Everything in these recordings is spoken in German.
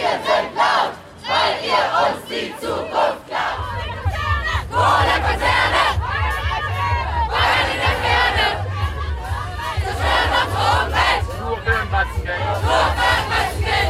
sind laut, weil ihr uns die Zukunft klaut. Kohlekonzerne, Bayern in der Ferne, zerstören unsere Umwelt. Nur für ein Batzengeld. Nur für ein Batzengeld.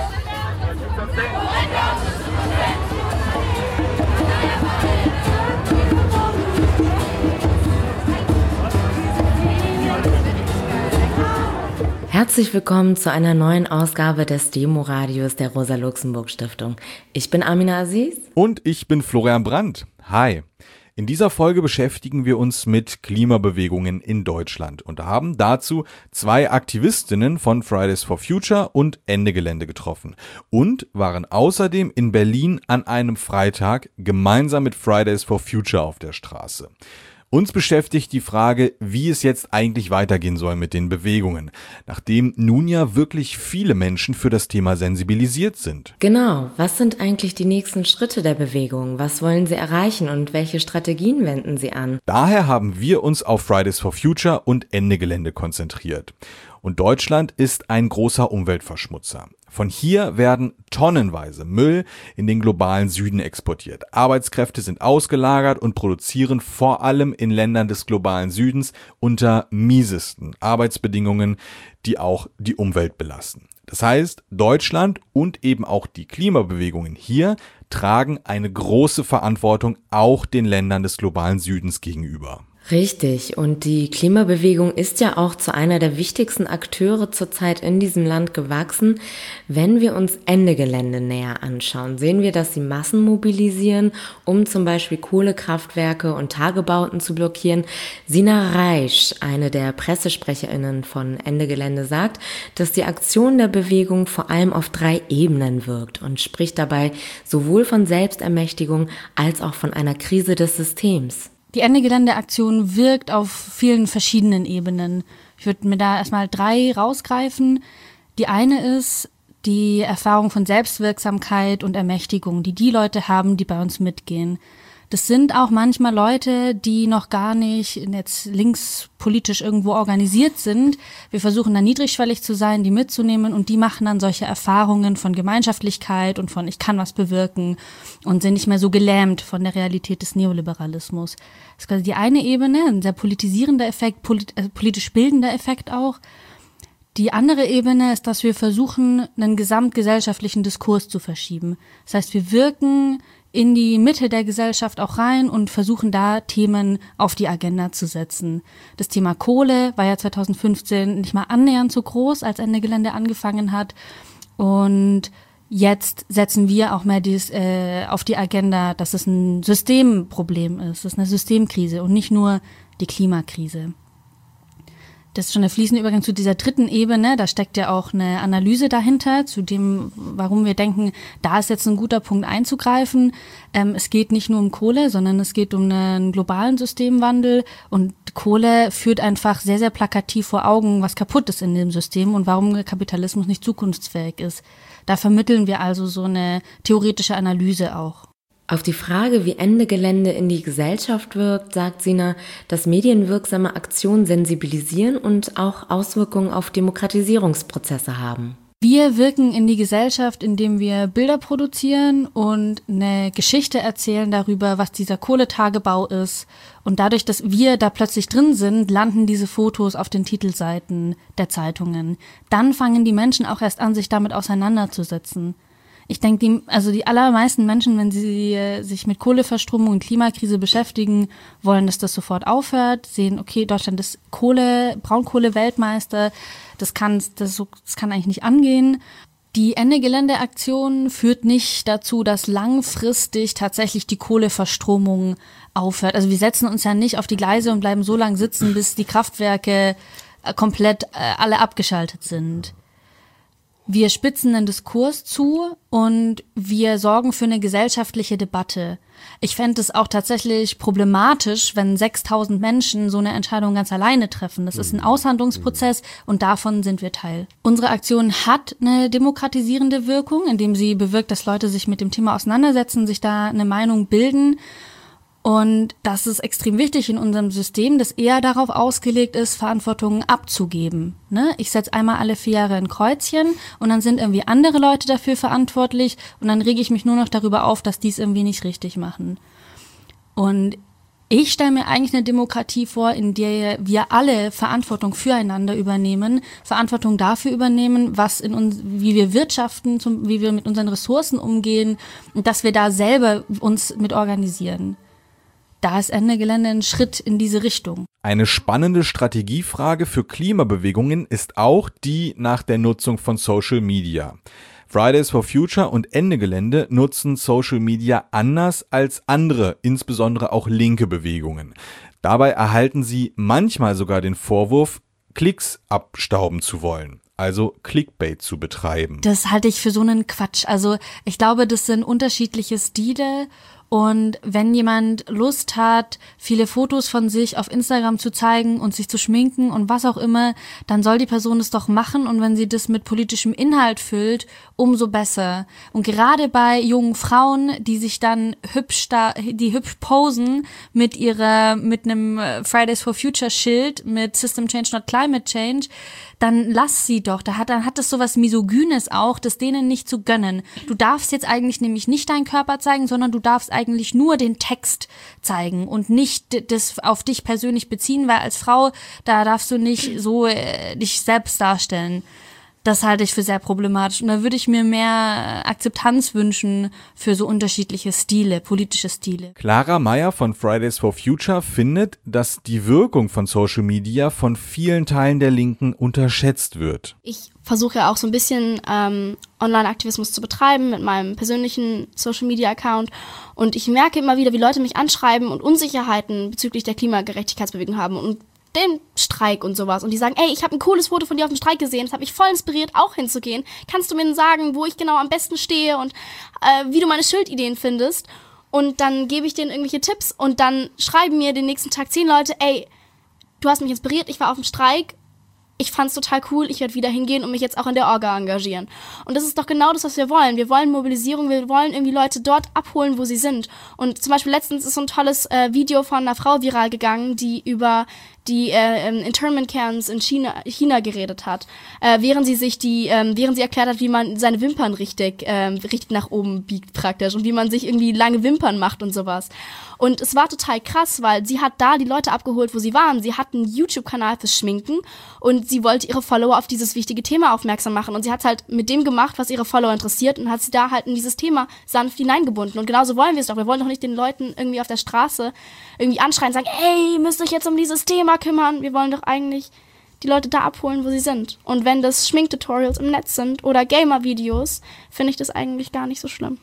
Herzlich willkommen zu einer neuen Ausgabe des Demo-Radios der Rosa-Luxemburg-Stiftung. Ich bin Amina Aziz. Und ich bin Florian Brandt. Hi. In dieser Folge beschäftigen wir uns mit Klimabewegungen in Deutschland und haben dazu zwei Aktivistinnen von Fridays for Future und Ende Gelände getroffen und waren außerdem in Berlin an einem Freitag gemeinsam mit Fridays for Future auf der Straße. Uns beschäftigt die Frage, wie es jetzt eigentlich weitergehen soll mit den Bewegungen, nachdem nun ja wirklich viele Menschen für das Thema sensibilisiert sind. Genau, was sind eigentlich die nächsten Schritte der Bewegung? Was wollen sie erreichen und welche Strategien wenden sie an? Daher haben wir uns auf Fridays for Future und Ende Gelände konzentriert. Und Deutschland ist ein großer Umweltverschmutzer. Von hier werden tonnenweise Müll in den globalen Süden exportiert. Arbeitskräfte sind ausgelagert und produzieren vor allem in Ländern des globalen Südens unter miesesten Arbeitsbedingungen, die auch die Umwelt belasten. Das heißt, Deutschland und eben auch die Klimabewegungen hier tragen eine große Verantwortung auch den Ländern des globalen Südens gegenüber. Richtig, und die Klimabewegung ist ja auch zu einer der wichtigsten Akteure zurzeit in diesem Land gewachsen. Wenn wir uns Ende Gelände näher anschauen, sehen wir, dass sie Massen mobilisieren, um zum Beispiel Kohlekraftwerke und Tagebauten zu blockieren. Sina Reisch, eine der PressesprecherInnen von Ende Gelände, sagt, dass die Aktion der Bewegung vor allem auf 3 Ebenen wirkt und spricht dabei sowohl von Selbstermächtigung als auch von einer Krise des Systems. Die Ende-Gelände-Aktion wirkt auf vielen verschiedenen Ebenen. Ich würde mir da erstmal 3 rausgreifen. Die eine ist die Erfahrung von Selbstwirksamkeit und Ermächtigung, die Leute haben, die bei uns mitgehen. Das sind auch manchmal Leute, die noch gar nicht jetzt linkspolitisch irgendwo organisiert sind. Wir versuchen da niedrigschwellig zu sein, die mitzunehmen, und die machen dann solche Erfahrungen von Gemeinschaftlichkeit und von ich kann was bewirken und sind nicht mehr so gelähmt von der Realität des Neoliberalismus. Das ist quasi die eine Ebene, ein sehr politisierender Effekt, politisch bildender Effekt auch. Die andere Ebene ist, dass wir versuchen, einen gesamtgesellschaftlichen Diskurs zu verschieben. Das heißt, wir wirken in die Mitte der Gesellschaft auch rein und versuchen da Themen auf die Agenda zu setzen. Das Thema Kohle war ja 2015 nicht mal annähernd so groß, als Ende Gelände angefangen hat. Und jetzt setzen wir auch mehr auf die Agenda, dass es ein Systemproblem ist. Das ist eine Systemkrise und nicht nur die Klimakrise. Das ist schon der fließende Übergang zu dieser 3. Ebene. Da steckt ja auch eine Analyse dahinter, zu dem, warum wir denken, da ist jetzt ein guter Punkt einzugreifen. Es geht nicht nur um Kohle, sondern es geht um einen globalen Systemwandel. Und Kohle führt einfach sehr, sehr plakativ vor Augen, was kaputt ist in dem System und warum der Kapitalismus nicht zukunftsfähig ist. Da vermitteln wir also so eine theoretische Analyse auch. Auf die Frage, wie Ende Gelände in die Gesellschaft wirkt, sagt Sina, dass medienwirksame Aktionen sensibilisieren und auch Auswirkungen auf Demokratisierungsprozesse haben. Wir wirken in die Gesellschaft, indem wir Bilder produzieren und eine Geschichte erzählen darüber, was dieser Kohletagebau ist. Und dadurch, dass wir da plötzlich drin sind, landen diese Fotos auf den Titelseiten der Zeitungen. Dann fangen die Menschen auch erst an, sich damit auseinanderzusetzen. Ich denke, die allermeisten Menschen, wenn sie sich mit Kohleverstromung und Klimakrise beschäftigen, wollen, dass das sofort aufhört, sehen, okay, Deutschland ist Braunkohle-Weltmeister, das kann eigentlich nicht angehen. Die Ende-Gelände-Aktion führt nicht dazu, dass langfristig tatsächlich die Kohleverstromung aufhört. Also wir setzen uns ja nicht auf die Gleise und bleiben so lange sitzen, bis die Kraftwerke komplett alle abgeschaltet sind. Wir spitzen den Diskurs zu und wir sorgen für eine gesellschaftliche Debatte. Ich fände es auch tatsächlich problematisch, wenn 6.000 Menschen so eine Entscheidung ganz alleine treffen. Das ist ein Aushandlungsprozess und davon sind wir Teil. Unsere Aktion hat eine demokratisierende Wirkung, indem sie bewirkt, dass Leute sich mit dem Thema auseinandersetzen, sich da eine Meinung bilden. Und das ist extrem wichtig in unserem System, das eher darauf ausgelegt ist, Verantwortung abzugeben. Ne? Ich setze einmal alle 4 Jahre ein Kreuzchen und dann sind irgendwie andere Leute dafür verantwortlich und dann rege ich mich nur noch darüber auf, dass die es irgendwie nicht richtig machen. Und ich stelle mir eigentlich eine Demokratie vor, in der wir alle Verantwortung füreinander übernehmen, Verantwortung dafür übernehmen, was in uns, wie wir wirtschaften, wie wir mit unseren Ressourcen umgehen und dass wir da selber uns mit organisieren. Da ist Ende Gelände ein Schritt in diese Richtung. Eine spannende Strategiefrage für Klimabewegungen ist auch die nach der Nutzung von Social Media. Fridays for Future und Ende Gelände nutzen Social Media anders als andere, insbesondere auch linke Bewegungen. Dabei erhalten sie manchmal sogar den Vorwurf, Klicks abstauben zu wollen, also Clickbait zu betreiben. Das halte ich für so einen Quatsch. Also ich glaube, das sind unterschiedliche Stile. Und wenn jemand Lust hat, viele Fotos von sich auf Instagram zu zeigen und sich zu schminken und was auch immer, dann soll die Person das doch machen. Und wenn sie das mit politischem Inhalt füllt, umso besser. Und gerade bei jungen Frauen, die sich dann hübsch posen mit einem Fridays for Future Schild mit System Change, not Climate Change, dann lass sie doch. Dann hat das sowas Misogynes auch, das denen nicht zu gönnen. Du darfst jetzt eigentlich nämlich nicht deinen Körper zeigen, sondern du darfst eigentlich nur den Text zeigen und nicht das auf dich persönlich beziehen, weil als Frau, da darfst du nicht so dich selbst darstellen. Das halte ich für sehr problematisch. Und da würde ich mir mehr Akzeptanz wünschen für so unterschiedliche Stile, politische Stile. Clara Meyer von Fridays for Future findet, dass die Wirkung von Social Media von vielen Teilen der Linken unterschätzt wird. Ich versuche ja auch so ein bisschen Online-Aktivismus zu betreiben mit meinem persönlichen Social-Media-Account. Und ich merke immer wieder, wie Leute mich anschreiben und Unsicherheiten bezüglich der Klimagerechtigkeitsbewegung haben und den Streik und sowas. Und die sagen, ey, ich habe ein cooles Foto von dir auf dem Streik gesehen, das hat mich voll inspiriert, auch hinzugehen. Kannst du mir denn sagen, wo ich genau am besten stehe und wie du meine Schildideen findest? Und dann gebe ich denen irgendwelche Tipps und dann schreiben mir den nächsten Tag 10 Leute, ey, du hast mich inspiriert, ich war auf dem Streik, ich fand's total cool, ich werde wieder hingehen und mich jetzt auch in der Orga engagieren. Und das ist doch genau das, was wir wollen. Wir wollen Mobilisierung, wir wollen irgendwie Leute dort abholen, wo sie sind. Und zum Beispiel letztens ist so ein tolles Video von einer Frau viral gegangen, die über die Internment Camps in China geredet hat, während sie erklärt hat, wie man seine Wimpern richtig nach oben biegt praktisch und wie man sich irgendwie lange Wimpern macht und sowas. Und es war total krass, weil sie hat da die Leute abgeholt, wo sie waren. Sie hat einen YouTube-Kanal fürs Schminken und sie wollte ihre Follower auf dieses wichtige Thema aufmerksam machen. Und sie hat halt mit dem gemacht, was ihre Follower interessiert und hat sie da halt in dieses Thema sanft hineingebunden. Und genauso wollen wir es doch. Wir wollen doch nicht den Leuten irgendwie auf der Straße irgendwie anschreien und sagen, ey, ihr müsst euch jetzt um dieses Thema kümmern. Wir wollen doch eigentlich die Leute da abholen, wo sie sind. Und wenn das Schminktutorials im Netz sind oder Gamer-Videos, finde ich das eigentlich gar nicht so schlimm.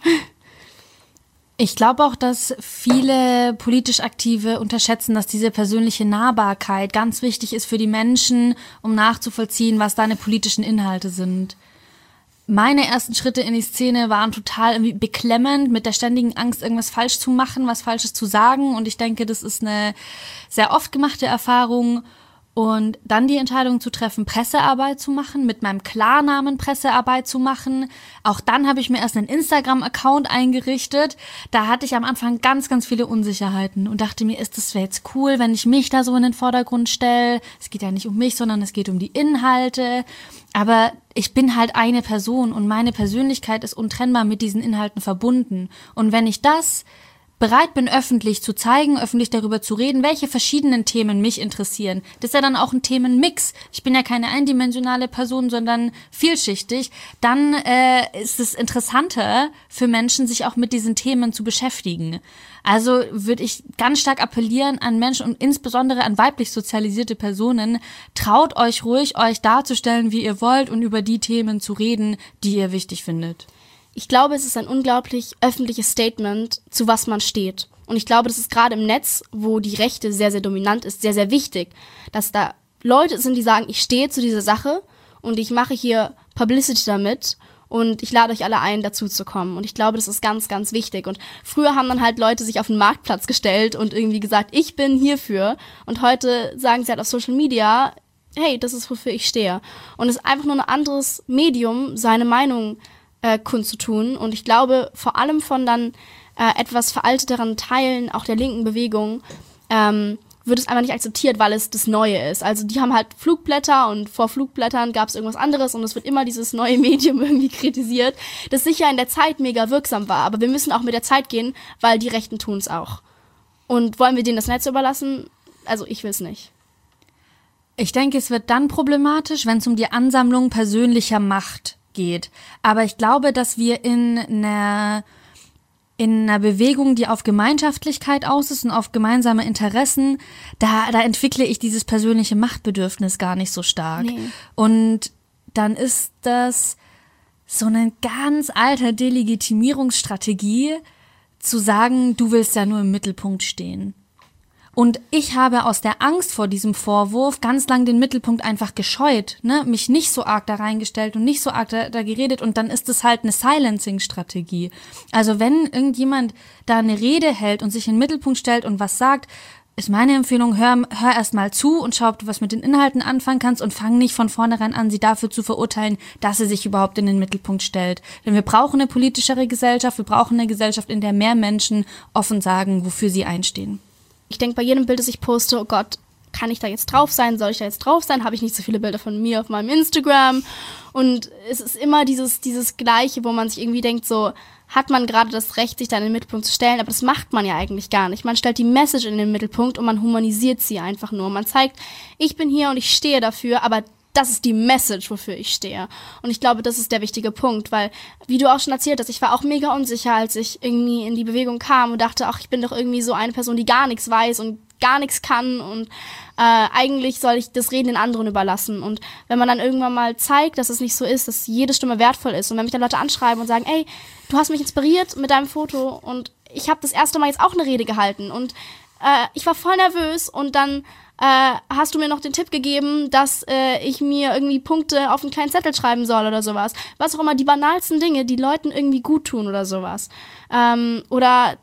Ich glaube auch, dass viele politisch Aktive unterschätzen, dass diese persönliche Nahbarkeit ganz wichtig ist für die Menschen, um nachzuvollziehen, was deine politischen Inhalte sind. Meine ersten Schritte in die Szene waren total irgendwie beklemmend, mit der ständigen Angst, irgendwas falsch zu machen, was Falsches zu sagen. Und ich denke, das ist eine sehr oft gemachte Erfahrung. Und dann die Entscheidung zu treffen, Pressearbeit zu machen, mit meinem Klarnamen Pressearbeit zu machen. Auch dann habe ich mir erst einen Instagram-Account eingerichtet. Da hatte ich am Anfang ganz, ganz viele Unsicherheiten und dachte mir, das wäre jetzt cool, wenn ich mich da so in den Vordergrund stelle. Es geht ja nicht um mich, sondern es geht um die Inhalte. Aber ich bin halt eine Person und meine Persönlichkeit ist untrennbar mit diesen Inhalten verbunden. Und wenn ich das bereit bin, öffentlich zu zeigen, öffentlich darüber zu reden, welche verschiedenen Themen mich interessieren. Das ist ja dann auch ein Themenmix. Ich bin ja keine eindimensionale Person, sondern vielschichtig. Dann ist es interessanter für Menschen, sich auch mit diesen Themen zu beschäftigen. Also würde ich ganz stark appellieren an Menschen und insbesondere an weiblich sozialisierte Personen, traut euch ruhig, euch darzustellen, wie ihr wollt und über die Themen zu reden, die ihr wichtig findet. Ich glaube, es ist ein unglaublich öffentliches Statement, zu was man steht. Und ich glaube, das ist gerade im Netz, wo die Rechte sehr, sehr dominant ist, sehr, sehr wichtig, dass da Leute sind, die sagen, ich stehe zu dieser Sache und ich mache hier Publicity damit und ich lade euch alle ein, dazu zu kommen. Und ich glaube, das ist ganz, ganz wichtig. Und früher haben dann halt Leute sich auf den Marktplatz gestellt und irgendwie gesagt, ich bin hierfür. Und heute sagen sie halt auf Social Media, hey, das ist, wofür ich stehe. Und es ist einfach nur ein anderes Medium, seine Meinung kundzutun. Und ich glaube, vor allem von dann etwas veralteteren Teilen auch der linken Bewegung wird es einfach nicht akzeptiert, weil es das Neue ist. Also die haben halt Flugblätter und vor Flugblättern gab es irgendwas anderes und es wird immer dieses neue Medium irgendwie kritisiert, das sicher in der Zeit mega wirksam war. Aber wir müssen auch mit der Zeit gehen, weil die Rechten tun es auch. Und wollen wir denen das Netz überlassen? Also ich will es nicht. Ich denke, es wird dann problematisch, wenn es um die Ansammlung persönlicher Macht geht. Aber ich glaube, dass wir in einer Bewegung, die auf Gemeinschaftlichkeit aus ist und auf gemeinsame Interessen, da entwickle ich dieses persönliche Machtbedürfnis gar nicht so stark. Nee. Und dann ist das so eine ganz alte Delegitimierungsstrategie, zu sagen, du willst ja nur im Mittelpunkt stehen. Und ich habe aus der Angst vor diesem Vorwurf ganz lang den Mittelpunkt einfach gescheut, ne? Mich nicht so arg da reingestellt und nicht so arg da geredet und dann ist es halt eine Silencing-Strategie. Also wenn irgendjemand da eine Rede hält und sich in den Mittelpunkt stellt und was sagt, ist meine Empfehlung, hör erst mal zu und schau, ob du was mit den Inhalten anfangen kannst und fang nicht von vornherein an, sie dafür zu verurteilen, dass sie sich überhaupt in den Mittelpunkt stellt. Denn wir brauchen eine politischere Gesellschaft, wir brauchen eine Gesellschaft, in der mehr Menschen offen sagen, wofür sie einstehen. Ich denke bei jedem Bild, das ich poste, oh Gott, kann ich da jetzt drauf sein? Soll ich da jetzt drauf sein? Habe ich nicht so viele Bilder von mir auf meinem Instagram? Und es ist immer dieses Gleiche, wo man sich irgendwie denkt, so, hat man gerade das Recht, sich da in den Mittelpunkt zu stellen? Aber das macht man ja eigentlich gar nicht. Man stellt die Message in den Mittelpunkt und man humanisiert sie einfach nur. Man zeigt, ich bin hier und ich stehe dafür, aber das ist die Message, wofür ich stehe. Und ich glaube, das ist der wichtige Punkt, weil, wie du auch schon erzählt hast, ich war auch mega unsicher, als ich irgendwie in die Bewegung kam und dachte, ach, ich bin doch irgendwie so eine Person, die gar nichts weiß und gar nichts kann und eigentlich soll ich das Reden den anderen überlassen. Und wenn man dann irgendwann mal zeigt, dass es nicht so ist, dass jede Stimme wertvoll ist und wenn mich dann Leute anschreiben und sagen, ey, du hast mich inspiriert mit deinem Foto und ich habe das erste Mal jetzt auch eine Rede gehalten und ich war voll nervös und dann hast du mir noch den Tipp gegeben, dass ich mir irgendwie Punkte auf einen kleinen Zettel schreiben soll oder sowas. Was auch immer, die banalsten Dinge, die Leuten irgendwie gut tun oder sowas. Oder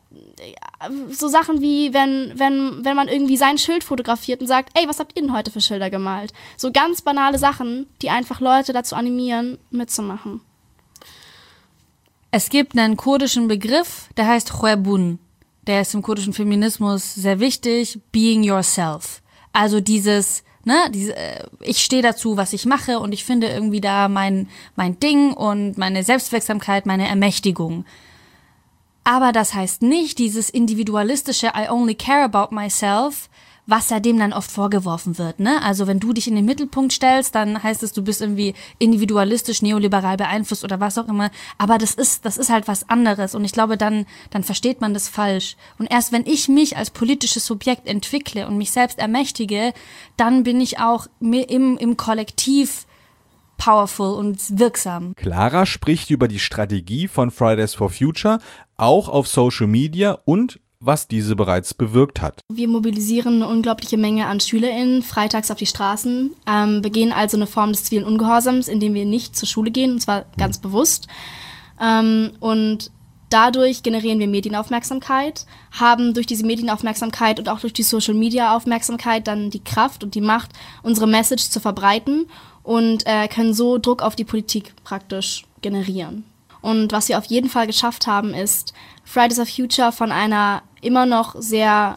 so Sachen wie, wenn man irgendwie sein Schild fotografiert und sagt, ey, was habt ihr denn heute für Schilder gemalt? So ganz banale Sachen, die einfach Leute dazu animieren, mitzumachen. Es gibt einen kurdischen Begriff, der heißt Khwebun. Der ist im kurdischen Feminismus sehr wichtig, being yourself. Also ich stehe dazu, was ich mache und ich finde irgendwie da mein Ding und meine Selbstwirksamkeit, meine Ermächtigung. Aber das heißt nicht dieses individualistische I only care about myself, was ja dem dann oft vorgeworfen wird, ne? Also wenn du dich in den Mittelpunkt stellst, dann heißt es, du bist irgendwie individualistisch, neoliberal beeinflusst oder was auch immer. Aber das ist halt was anderes und ich glaube, dann versteht man das falsch. Und erst wenn ich mich als politisches Subjekt entwickle und mich selbst ermächtige, dann bin ich auch im Kollektiv powerful und wirksam. Clara spricht über die Strategie von Fridays for Future, auch auf Social Media und was diese bereits bewirkt hat. Wir mobilisieren eine unglaubliche Menge an SchülerInnen freitags auf die Straßen, begehen also eine Form des zivilen Ungehorsams, indem wir nicht zur Schule gehen, und zwar ganz bewusst. Und dadurch generieren wir Medienaufmerksamkeit, haben durch diese Medienaufmerksamkeit und auch durch die Social-Media-Aufmerksamkeit dann die Kraft und die Macht, unsere Message zu verbreiten und können so Druck auf die Politik praktisch generieren. Und was wir auf jeden Fall geschafft haben, ist, Fridays for Future von einer immer noch sehr,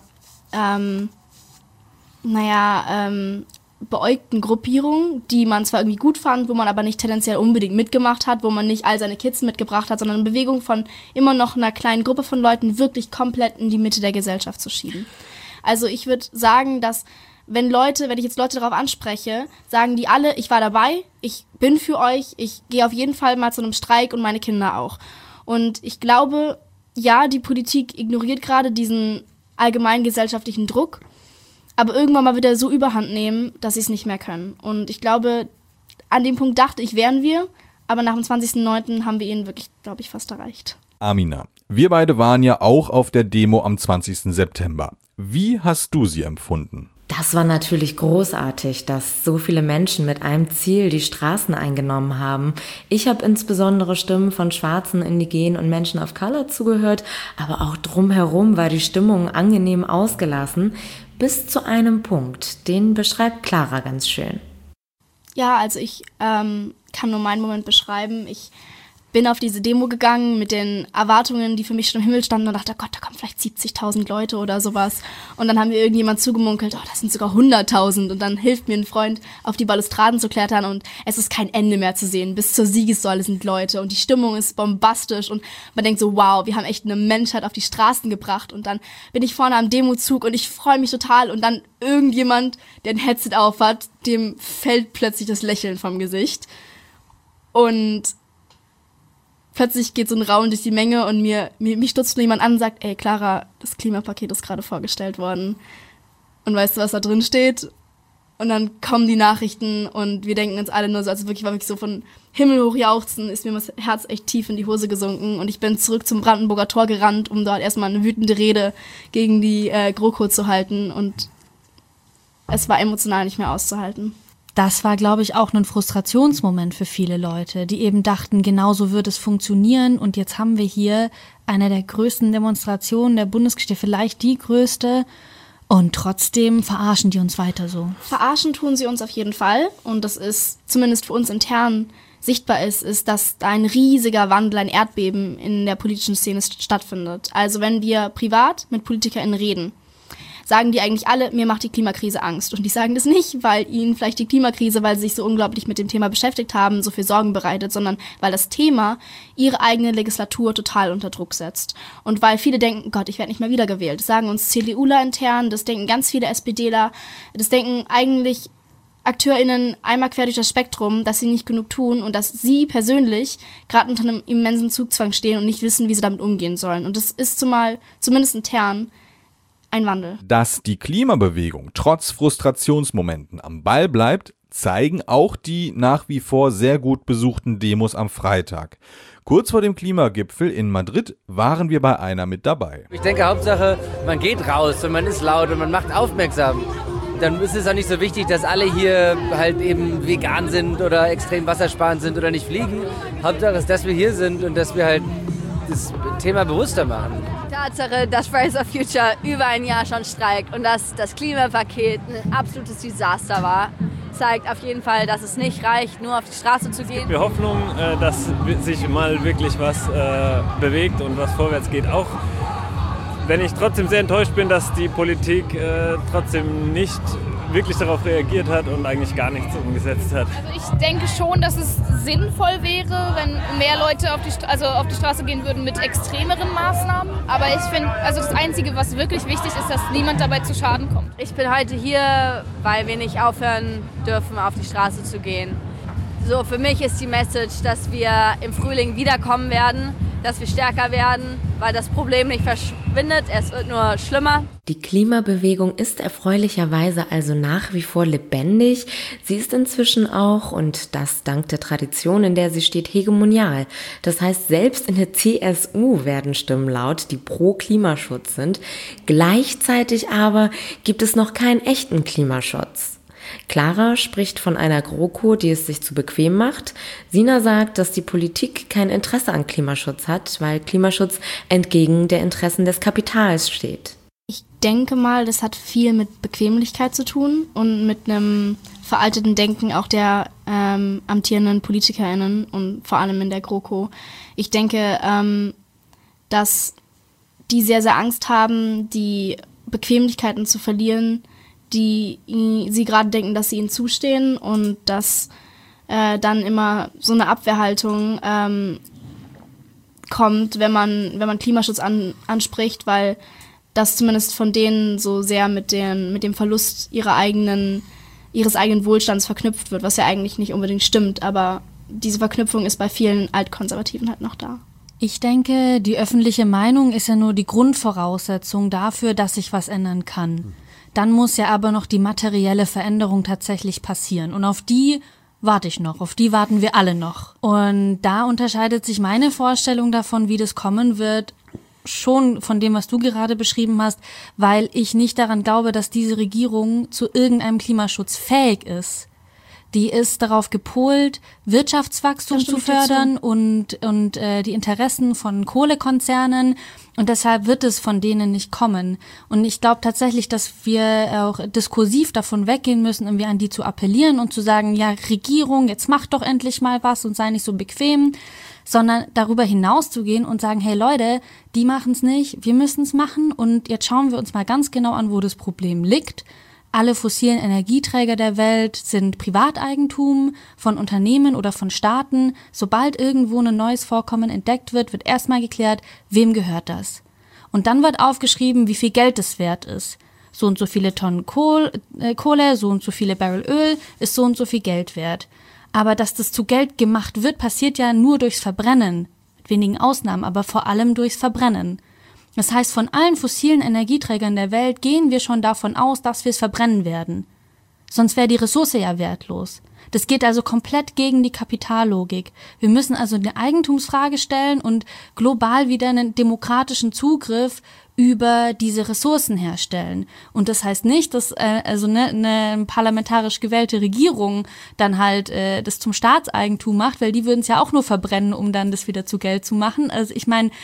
beäugten Gruppierung, die man zwar irgendwie gut fand, wo man aber nicht tendenziell unbedingt mitgemacht hat, wo man nicht all seine Kids mitgebracht hat, sondern eine Bewegung von immer noch einer kleinen Gruppe von Leuten wirklich komplett in die Mitte der Gesellschaft zu schieben. Also ich würde sagen, dass wenn ich jetzt Leute darauf anspreche, sagen die alle, ich war dabei, ich bin für euch, ich gehe auf jeden Fall mal zu einem Streik und meine Kinder auch. Und ich glaube, ja, die Politik ignoriert gerade diesen allgemeinen gesellschaftlichen Druck, aber irgendwann mal wird er so überhand nehmen, dass sie es nicht mehr können. Und ich glaube, an dem Punkt dachte ich, wären wir, aber nach dem 20.09. haben wir ihn wirklich, glaube ich, fast erreicht. Amina, wir beide waren ja auch auf der Demo am 20. September. Wie hast du sie empfunden? Das war natürlich großartig, dass so viele Menschen mit einem Ziel die Straßen eingenommen haben. Ich habe insbesondere Stimmen von Schwarzen, Indigenen und Menschen of Color zugehört, aber auch drumherum war die Stimmung angenehm ausgelassen, bis zu einem Punkt, den beschreibt Clara ganz schön. Ja, also ich kann nur meinen Moment beschreiben. Ich bin auf diese Demo gegangen mit den Erwartungen, die für mich schon im Himmel standen und dachte, Gott, da kommen vielleicht 70.000 Leute oder sowas. Und dann haben mir irgendjemand zugemunkelt, das sind sogar 100.000. Und dann hilft mir ein Freund, auf die Balustraden zu klettern und es ist kein Ende mehr zu sehen. Bis zur Siegessäule sind Leute und die Stimmung ist bombastisch und man denkt so, wow, wir haben echt eine Menschheit auf die Straßen gebracht. Und dann bin ich vorne am Demozug und ich freue mich total und dann irgendjemand, der ein Headset aufhat, dem fällt plötzlich das Lächeln vom Gesicht. Und plötzlich geht so ein Raunen durch die Menge und mich stutzt nur jemand an und sagt, ey Clara, das Klimapaket ist gerade vorgestellt worden. Und weißt du, was da drin steht? Und dann kommen die Nachrichten und wir denken uns alle nur so, also war wirklich so von Himmel hoch jauchzen, ist mir das Herz echt tief in die Hose gesunken. Und ich bin zurück zum Brandenburger Tor gerannt, um dort erstmal eine wütende Rede gegen die GroKo zu halten. Und es war emotional nicht mehr auszuhalten. Das war, glaube ich, auch ein Frustrationsmoment für viele Leute, die eben dachten, genau so wird es funktionieren. Und jetzt haben wir hier eine der größten Demonstrationen der Bundesgeschichte, vielleicht die größte. Und trotzdem verarschen die uns weiter so. Verarschen tun sie uns auf jeden Fall. Und das ist zumindest für uns intern sichtbar ist, dass da ein riesiger Wandel, ein Erdbeben in der politischen Szene stattfindet. Also wenn wir privat mit PolitikerInnen reden, sagen die eigentlich alle, mir macht die Klimakrise Angst. Und die sagen das nicht, weil ihnen vielleicht die Klimakrise, weil sie sich so unglaublich mit dem Thema beschäftigt haben, so viel Sorgen bereitet, sondern weil das Thema ihre eigene Legislatur total unter Druck setzt. Und weil viele denken, Gott, ich werde nicht mehr wiedergewählt. Das sagen uns CDUler intern, das denken ganz viele SPDler, das denken eigentlich AkteurInnen einmal quer durch das Spektrum, dass sie nicht genug tun und dass sie persönlich gerade unter einem immensen Zugzwang stehen und nicht wissen, wie sie damit umgehen sollen. Und das ist zumindest intern ein Wandel. Dass die Klimabewegung trotz Frustrationsmomenten am Ball bleibt, zeigen auch die nach wie vor sehr gut besuchten Demos am Freitag. Kurz vor dem Klimagipfel in Madrid waren wir bei einer mit dabei. Ich denke, Hauptsache, man geht raus und man ist laut und man macht aufmerksam. Dann ist es auch nicht so wichtig, dass alle hier halt eben vegan sind oder extrem wassersparend sind oder nicht fliegen. Hauptsache ist, dass wir hier sind und dass wir halt das Thema bewusster machen. Tatsache, dass Fridays for Future über ein Jahr schon streikt und dass das Klimapaket ein absolutes Desaster war, zeigt auf jeden Fall, dass es nicht reicht, nur auf die Straße zu gehen. Wir Hoffnung, dass sich mal wirklich was bewegt und was vorwärts geht. Auch wenn ich trotzdem sehr enttäuscht bin, dass die Politik trotzdem nicht wirklich darauf reagiert hat und eigentlich gar nichts umgesetzt hat. Also ich denke schon, dass es sinnvoll wäre, wenn mehr Leute auf die Straße gehen würden mit extremeren Maßnahmen. Aber ich finde, also das Einzige, was wirklich wichtig ist, dass niemand dabei zu Schaden kommt. Ich bin heute hier, weil wir nicht aufhören dürfen, auf die Straße zu gehen. So, für mich ist die Message, dass wir im Frühling wiederkommen werden, dass wir stärker werden, weil das Problem nicht verschwindet, es wird nur schlimmer. Die Klimabewegung ist erfreulicherweise also nach wie vor lebendig. Sie ist inzwischen auch, und das dank der Tradition, in der sie steht, hegemonial. Das heißt, selbst in der CSU werden Stimmen laut, die pro Klimaschutz sind. Gleichzeitig aber gibt es noch keinen echten Klimaschutz. Clara spricht von einer GroKo, die es sich zu bequem macht. Sina sagt, dass die Politik kein Interesse an Klimaschutz hat, weil Klimaschutz entgegen der Interessen des Kapitals steht. Ich denke mal, das hat viel mit Bequemlichkeit zu tun und mit einem veralteten Denken auch der amtierenden PolitikerInnen und vor allem in der GroKo. Ich denke, dass die sehr, sehr Angst haben, die Bequemlichkeiten zu verlieren, die sie gerade denken, dass sie ihnen zustehen und dass dann immer so eine Abwehrhaltung kommt, wenn man Klimaschutz anspricht, weil das zumindest von denen so sehr mit dem Verlust ihres eigenen Wohlstands verknüpft wird, was ja eigentlich nicht unbedingt stimmt, aber diese Verknüpfung ist bei vielen Altkonservativen halt noch da. Ich denke, die öffentliche Meinung ist ja nur die Grundvoraussetzung dafür, dass sich was ändern kann. Dann muss ja aber noch die materielle Veränderung tatsächlich passieren. Und auf die warte ich noch, auf die warten wir alle noch. Und da unterscheidet sich meine Vorstellung davon, wie das kommen wird, schon von dem, was du gerade beschrieben hast, weil ich nicht daran glaube, dass diese Regierung zu irgendeinem Klimaschutz fähig ist. Die ist darauf gepolt, Wirtschaftswachstum zu fördern und die Interessen von Kohlekonzernen. Und deshalb wird es von denen nicht kommen. Und ich glaube tatsächlich, dass wir auch diskursiv davon weggehen müssen, irgendwie an die zu appellieren und zu sagen, ja, Regierung, jetzt mach doch endlich mal was und sei nicht so bequem. sondern darüber hinaus zu gehen und sagen, hey Leute, die machen es nicht, wir müssen es machen und jetzt schauen wir uns mal ganz genau an, wo das Problem liegt. Alle fossilen Energieträger der Welt sind Privateigentum von Unternehmen oder von Staaten. Sobald irgendwo ein neues Vorkommen entdeckt wird, wird erstmal geklärt, wem gehört das. Und dann wird aufgeschrieben, wie viel Geld es wert ist. So und so viele Tonnen Kohle, so und so viele Barrel Öl ist so und so viel Geld wert. Aber dass das zu Geld gemacht wird, passiert ja nur durchs Verbrennen. Mit wenigen Ausnahmen, aber vor allem durchs Verbrennen. Das heißt, von allen fossilen Energieträgern der Welt gehen wir schon davon aus, dass wir es verbrennen werden. Sonst wäre die Ressource ja wertlos. Das geht also komplett gegen die Kapitallogik. Wir müssen also eine Eigentumsfrage stellen und global wieder einen demokratischen Zugriff über diese Ressourcen herstellen. Und das heißt nicht, dass eine parlamentarisch gewählte Regierung dann halt das zum Staatseigentum macht, weil die würden es ja auch nur verbrennen, um dann das wieder zu Geld zu machen. Also ich meine,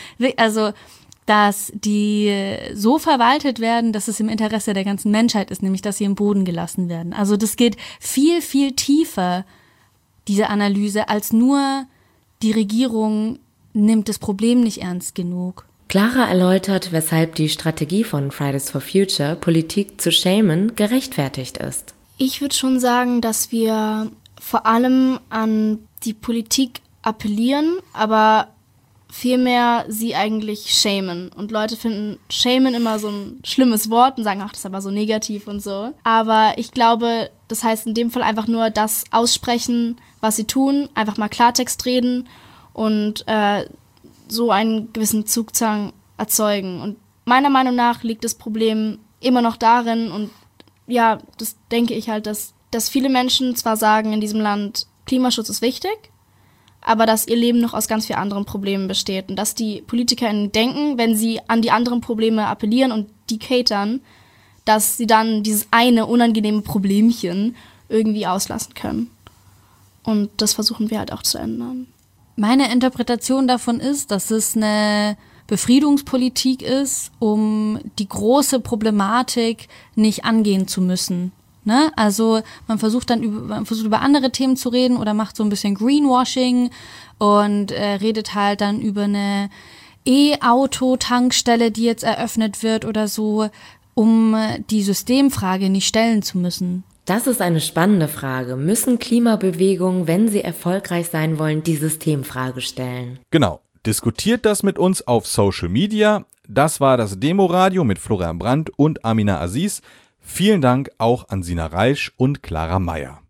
dass die so verwaltet werden, dass es im Interesse der ganzen Menschheit ist, nämlich dass sie im Boden gelassen werden. Also das geht viel, viel tiefer, diese Analyse, als nur die Regierung nimmt das Problem nicht ernst genug. Clara erläutert, weshalb die Strategie von Fridays for Future, Politik zu shamen, gerechtfertigt ist. Ich würde schon sagen, dass wir vor allem an die Politik appellieren, aber vielmehr sie eigentlich shamen. Und Leute finden shamen immer so ein schlimmes Wort und sagen, ach, das ist aber so negativ und so. Aber ich glaube, das heißt in dem Fall einfach nur das aussprechen, was sie tun, einfach mal Klartext reden und so einen gewissen Zugzwang erzeugen. Und meiner Meinung nach liegt das Problem immer noch darin, und ja, das denke ich halt, dass viele Menschen zwar sagen in diesem Land, Klimaschutz ist wichtig, aber dass ihr Leben noch aus ganz vielen anderen Problemen besteht und dass die PolitikerInnen denken, wenn sie an die anderen Probleme appellieren und die catern, dass sie dann dieses eine unangenehme Problemchen irgendwie auslassen können. Und das versuchen wir halt auch zu ändern. Meine Interpretation davon ist, dass es eine Befriedungspolitik ist, um die große Problematik nicht angehen zu müssen. Ne? Also man versucht über andere Themen zu reden oder macht so ein bisschen Greenwashing und redet halt dann über eine E-Auto-Tankstelle, die jetzt eröffnet wird oder so, um die Systemfrage nicht stellen zu müssen. Das ist eine spannende Frage. Müssen Klimabewegungen, wenn sie erfolgreich sein wollen, die Systemfrage stellen? Genau. Diskutiert das mit uns auf Social Media. Das war das Demoradio mit Florian Brandt und Amina Aziz. Vielen Dank auch an Sina Reisch und Clara Meyer.